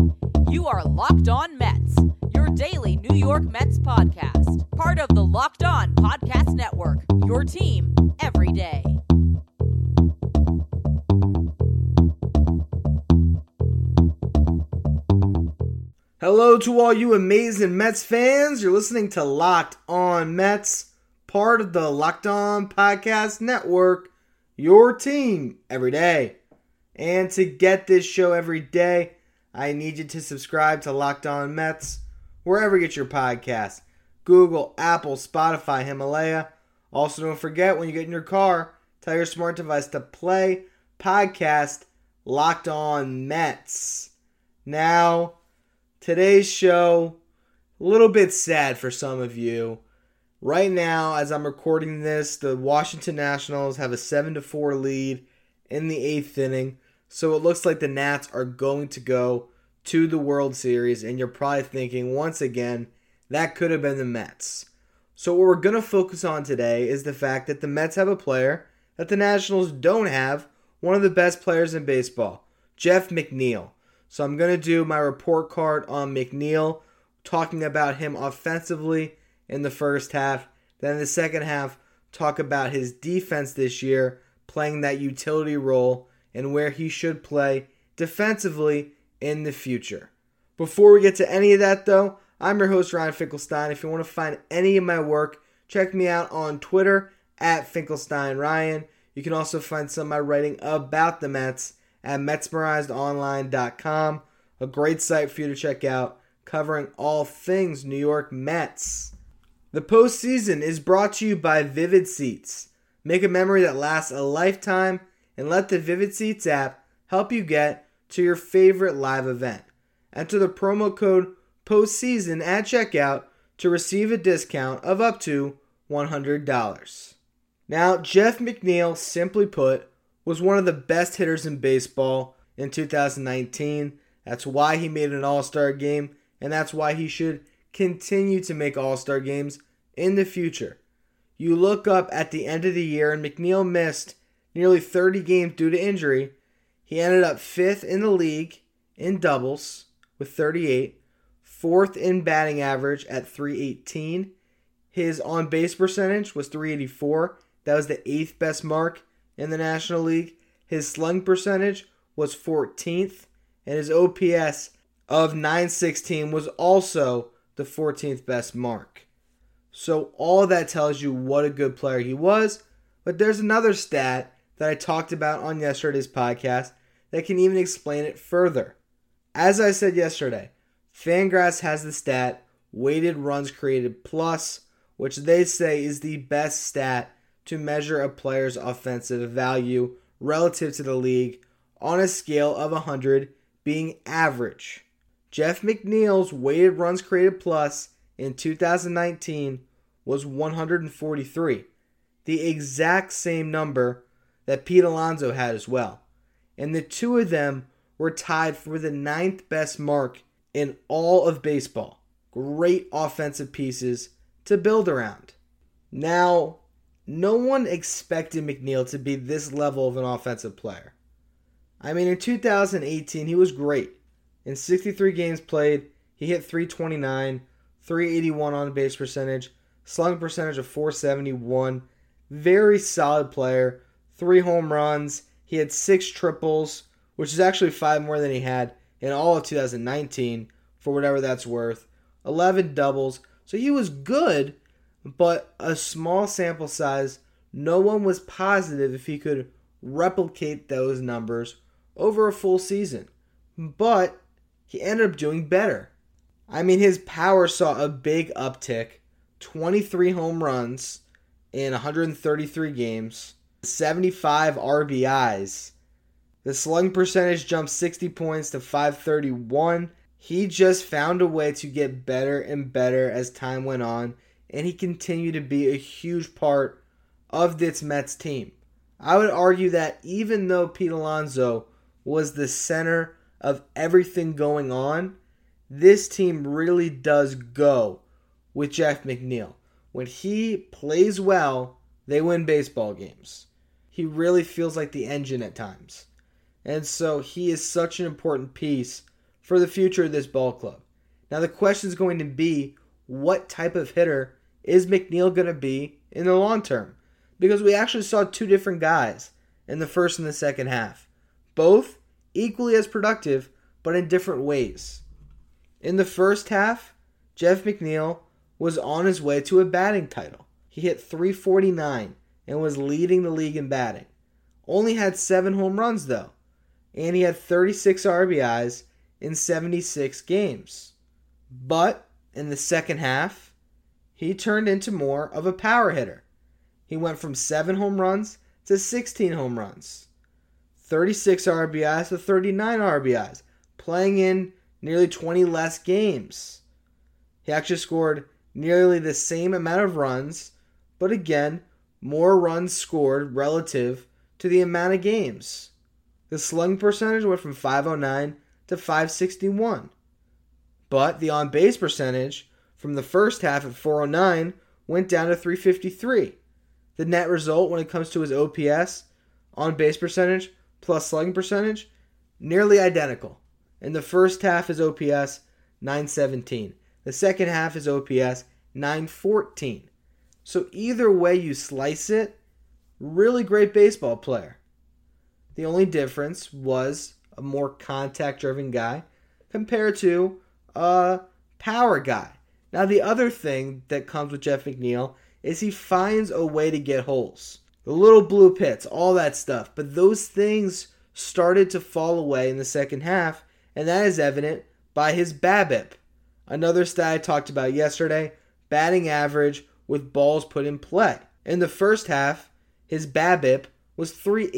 You are Locked On Mets, your daily New York Mets podcast. Part of the Locked On Podcast Network, your team every day. Hello to all you amazing Mets fans. You're listening to Locked On Mets, part of the Locked On Podcast Network, your team every day. And to get this show every day, I need you to subscribe to Locked On Mets, wherever you get your podcasts. Google, Apple, Spotify, Himalaya. Also, don't forget, when you get in your car, tell your smart device to play podcast Locked On Mets. Now, today's show, a little bit sad for some of you. Right now, as I'm recording this, the Washington Nationals have a 7-4 lead in the 8th inning. So it looks like the Nats are going to go to the World Series, and you're probably thinking, once again, that could have been the Mets. So what we're going to focus on today is the fact that the Mets have a player that the Nationals don't have, one of the best players in baseball, Jeff McNeil. So I'm going to do my report card on McNeil, talking about him offensively in the first half. Then in the second half, talk about his defense this year, playing that utility role, and where he should play defensively in the future. Before we get to any of that, though, I'm your host, Ryan Finkelstein. If you want to find any of my work, check me out on Twitter at FinkelsteinRyan. You can also find some of my writing about the Mets at MetsmerizedOnline.com, a great site for you to check out, covering all things New York Mets. The postseason is brought to you by Vivid Seats. Make a memory that lasts a lifetime, and let the Vivid Seats app help you get to your favorite live event. Enter the promo code POSTSEASON at checkout to receive a discount of up to $100. Now, Jeff McNeil, simply put, was one of the best hitters in baseball in 2019. That's why he made an All-Star game, and that's why he should continue to make All-Star games in the future. You look up at the end of the year, and McNeil missed nearly 30 games due to injury. He ended up 5th in the league in doubles with 38, 4th in batting average at .318. His on-base percentage was .384. That was the 8th best mark in the National League. His slugging percentage was 14th, and his OPS of .916 was also the 14th best mark. So all that tells you what a good player he was. But there's another stat that I talked about on yesterday's podcast that can even explain it further. As I said yesterday, Fangraphs has the stat weighted runs created plus, which they say is the best stat to measure a player's offensive value relative to the league on a scale of 100 being average. Jeff McNeil's weighted runs created plus in 2019 was 143, the exact same number that Pete Alonso had as well. And the two of them were tied for the 9th best mark in all of baseball. Great offensive pieces to build around. Now, no one expected McNeil to be this level of an offensive player. I mean, in 2018, he was great. In 63 games played, he hit .329, .381 on base percentage, slugging percentage of .471. Very solid player. 3 home runs. He had 6 triples, which is actually 5 more than he had in all of 2019, for whatever that's worth. 11 doubles. So he was good, but a small sample size. No one was positive if he could replicate those numbers over a full season. But he ended up doing better. I mean, his power saw a big uptick. 23 home runs in 133 games. 75 RBIs. The slugging percentage jumped 60 points to .531. He just found a way to get better and better as time went on, and he continued to be a huge part of this Mets team. I would argue that even though Pete Alonso was the center of everything going on, this team really does go with Jeff McNeil. When he plays well, they win baseball games. He really feels like the engine at times. And so he is such an important piece for the future of this ball club. Now the question is going to be, what type of hitter is McNeil going to be in the long term? Because we actually saw two different guys in the first and the second half. Both equally as productive, but in different ways. In the first half, Jeff McNeil was on his way to a batting title. He hit .349 and was leading the league in batting. Only had 7 home runs though, and he had 36 RBIs in 76 games. But in the second half, he turned into more of a power hitter. He went from 7 home runs to 16 home runs, 36 RBIs to 39 RBIs, playing in nearly 20 less games. He actually scored nearly the same amount of runs, but again, more runs scored relative to the amount of games. The slugging percentage went from .509 to .561. But the on-base percentage from the first half at .409 went down to .353. The net result when it comes to his OPS, on-base percentage plus slugging percentage, nearly identical. In the first half, his OPS, .917. The second half, his OPS, .914. So either way you slice it, really great baseball player. The only difference was a more contact-driven guy compared to a power guy. Now the other thing that comes with Jeff McNeil is he finds a way to get holes. The little blue pits, all that stuff. But those things started to fall away in the second half, and that is evident by his BABIP. Another stat I talked about yesterday, batting average with balls put in play. In the first half, his BABIP was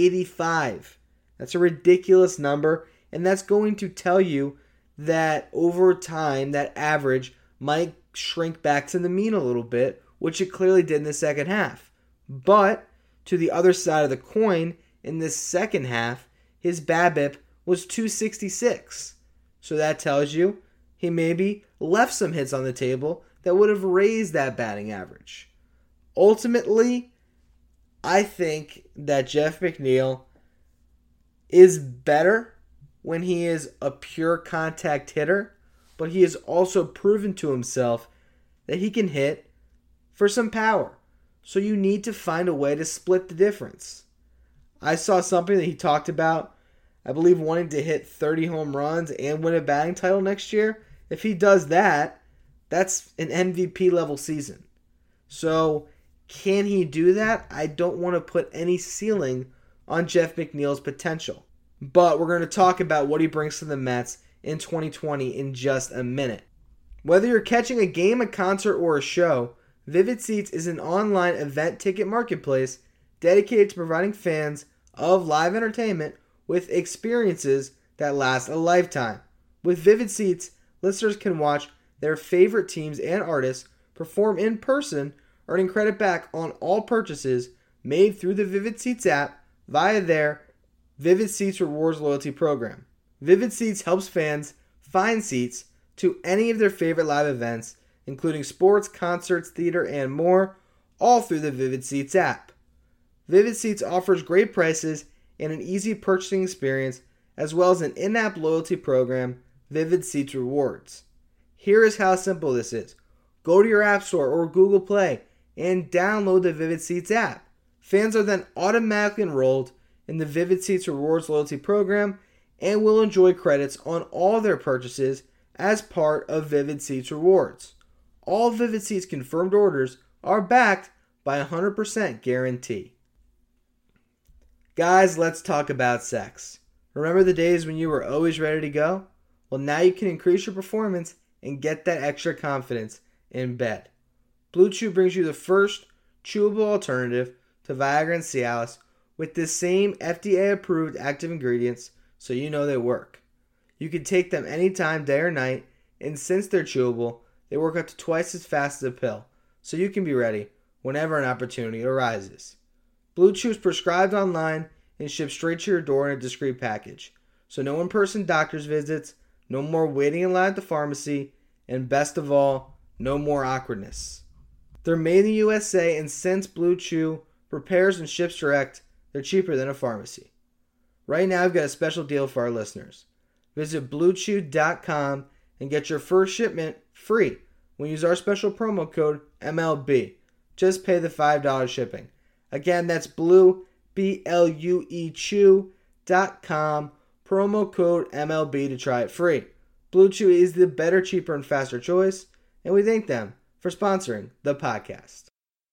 .385. That's a ridiculous number, and that's going to tell you that over time, that average might shrink back to the mean a little bit, which it clearly did in the second half. But to the other side of the coin, in this second half, his BABIP was .266. So that tells you he maybe left some hits on the table that would have raised that batting average. Ultimately, I think that Jeff McNeil is better when he is a pure contact hitter, but he has also proven to himself that he can hit for some power. So you need to find a way to split the difference. I saw something that he talked about, I believe wanting to hit 30 home runs and win a batting title next year. If he does that, that's an MVP level season. So can he do that? I don't want to put any ceiling on Jeff McNeil's potential. But we're going to talk about what he brings to the Mets in 2020 in just a minute. Whether you're catching a game, a concert, or a show, Vivid Seats is an online event ticket marketplace dedicated to providing fans of live entertainment with experiences that last a lifetime. With Vivid Seats, listeners can watch their favorite teams and artists perform in person, earning credit back on all purchases made through the Vivid Seats app via their Vivid Seats Rewards loyalty program. Vivid Seats helps fans find seats to any of their favorite live events, including sports, concerts, theater, and more, all through the Vivid Seats app. Vivid Seats offers great prices and an easy purchasing experience, as well as an in-app loyalty program, Vivid Seats Rewards. Here is how simple this is. Go to your App Store or Google Play and download the Vivid Seats app. Fans are then automatically enrolled in the Vivid Seats Rewards loyalty program and will enjoy credits on all their purchases as part of Vivid Seats Rewards. All Vivid Seats confirmed orders are backed by a 100% guarantee. Guys, let's talk about sex. Remember the days when you were always ready to go? Well, now you can increase your performance and get that extra confidence in bed. Blue Chew brings you the first chewable alternative to Viagra and Cialis with the same FDA-approved active ingredients, so you know they work. You can take them anytime, day or night, and since they're chewable, they work up to twice as fast as a pill, so you can be ready whenever an opportunity arises. Blue Chew is prescribed online and shipped straight to your door in a discreet package, so no in-person doctor's visits, no more waiting in line at the pharmacy, and best of all, no more awkwardness. They're made in the USA, and since Blue Chew prepares and ships direct, they're cheaper than a pharmacy. Right now, I've got a special deal for our listeners. Visit BlueChew.com and get your first shipment free when you use our special promo code MLB. Just pay the $5 shipping. Again, that's Blue, B-L-U-E Chew.com, promo code MLB to try it free. Blue Chew is the better, cheaper, and faster choice, and we thank them for sponsoring the podcast.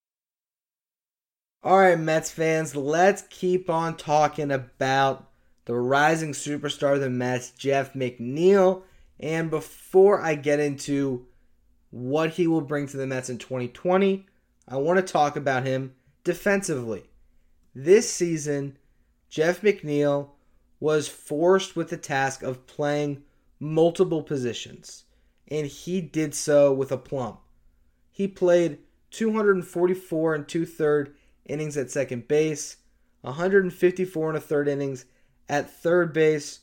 All right, Mets fans, let's keep on talking about the rising superstar of the Mets, Jeff McNeil. And before I get into what he will bring to the Mets in 2020, I want to talk about him defensively. This season, Jeff McNeil was forced with the task of playing multiple positions, and he did so with aplomb. He played 244 and 2/3 innings at second base, 154 and a third innings at third base,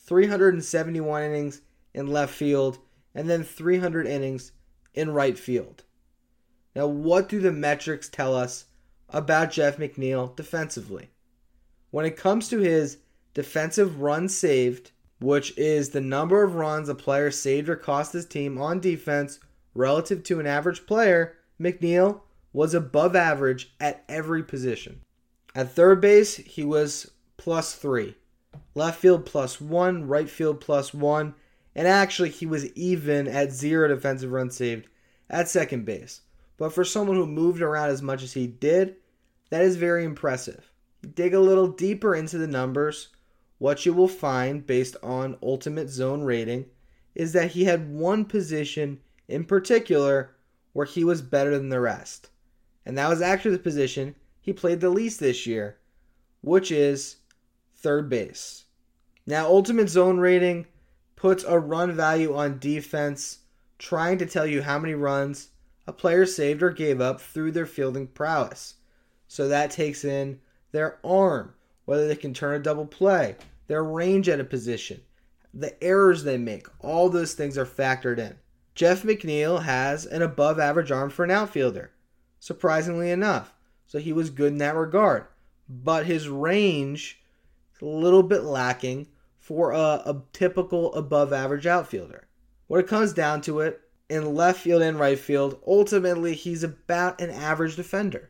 371 innings in left field, and then 300 innings in right field. Now, what do the metrics tell us about Jeff McNeil defensively? When it comes to his defensive runs saved, which is the number of runs a player saved or cost his team on defense relative to an average player, McNeil was above average at every position. At third base, he was +3. Left field +1, right field +1, and actually he was even at 0 defensive runs saved at second base. But for someone who moved around as much as he did, that is very impressive. You dig a little deeper into the numbers, what you will find based on Ultimate Zone Rating is that he had one position in particular where he was better than the rest. And that was actually the position he played the least this year, which is third base. Now, Ultimate Zone Rating puts a run value on defense, trying to tell you how many runs a player saved or gave up through their fielding prowess. So that takes in their arm, whether they can turn a double play, their range at a position, the errors they make. All those things are factored in. Jeff McNeil has an above average arm for an outfielder, surprisingly enough. So he was good in that regard. But his range is a little bit lacking for a typical above average outfielder. When it comes down to it, in left field and right field, ultimately he's about an average defender.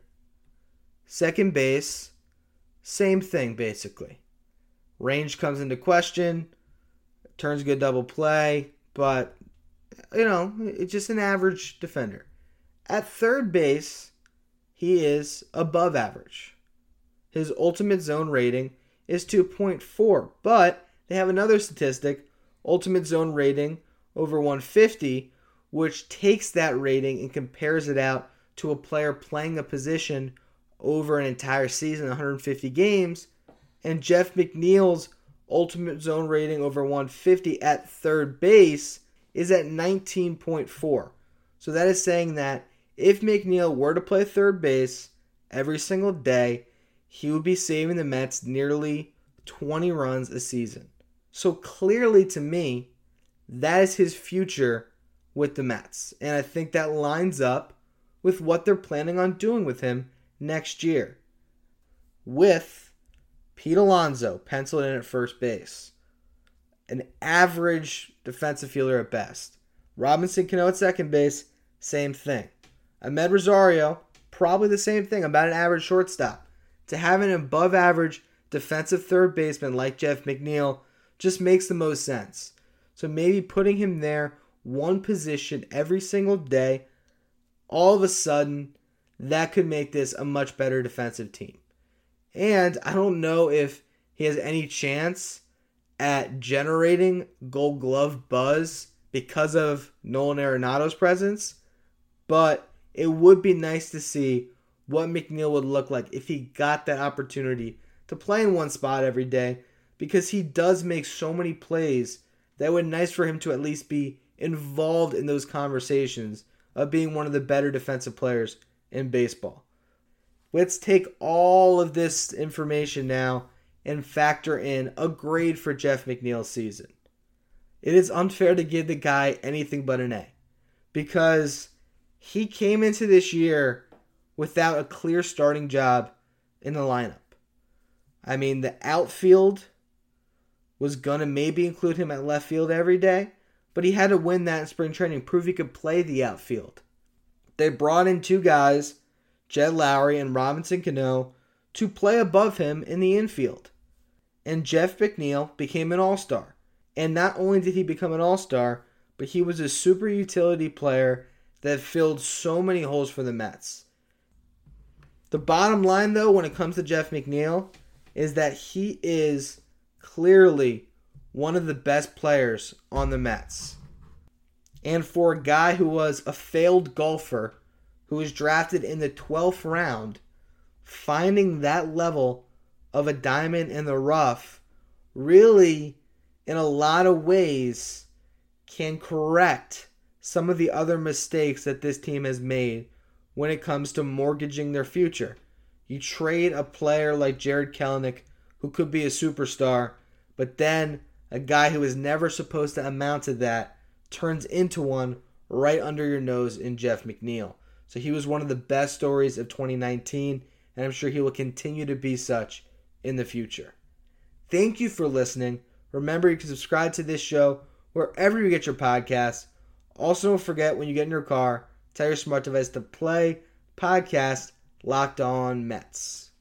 Second base, same thing basically. Range comes into question, turns good double play, but it's just an average defender. At third base, he is above average. His Ultimate Zone Rating is 2.4, but they have another statistic, Ultimate Zone Rating over 150, which takes that rating and compares it out to a player playing a position over an entire season, 150 games, and Jeff McNeil's Ultimate Zone Rating over 150 at third base is at 19.4. So that is saying that if McNeil were to play third base every single day, he would be saving the Mets nearly 20 runs a season. So clearly to me, that is his future with the Mets. And I think that lines up with what they're planning on doing with him next year. With Pete Alonso penciled in at first base, an average defensive fielder at best. Robinson Cano at second base, same thing. Ahmed Rosario, probably the same thing, about an average shortstop. To have an above average defensive third baseman like Jeff McNeil just makes the most sense. So maybe putting him there one position every single day, all of a sudden, that could make this a much better defensive team. And I don't know if he has any chance at generating Gold Glove buzz because of Nolan Arenado's presence, but it would be nice to see what McNeil would look like if he got that opportunity to play in one spot every day, because he does make so many plays that would be nice for him to at least be involved in those conversations of being one of the better defensive players in baseball. Let's take all of this information now and factor in a grade for Jeff McNeil's season. It is unfair to give the guy anything but an A, because he came into this year without a clear starting job in the lineup. I mean, the outfield was going to maybe include him at left field every day, but he had to win that in spring training, prove he could play the outfield. They brought in two guys, Jed Lowrie and Robinson Cano, to play above him in the infield. And Jeff McNeil became an all-star. And not only did he become an all-star, but he was a super utility player that filled so many holes for the Mets. The bottom line, though, when it comes to Jeff McNeil, is that he is clearly one of the best players on the Mets. And for a guy who was a failed golfer, who was drafted in the 12th round, finding that level of a diamond in the rough really, in a lot of ways, can correct some of the other mistakes that this team has made when it comes to mortgaging their future. You trade a player like Jared Kelenic, who could be a superstar, but then a guy who is never supposed to amount to that turns into one right under your nose in Jeff McNeil. So he was one of the best stories of 2019, and I'm sure he will continue to be such in the future. Thank you for listening. Remember, you can subscribe to this show wherever you get your podcasts. Also, don't forget, when you get in your car, tell your smart device to play podcast Locked On Mets.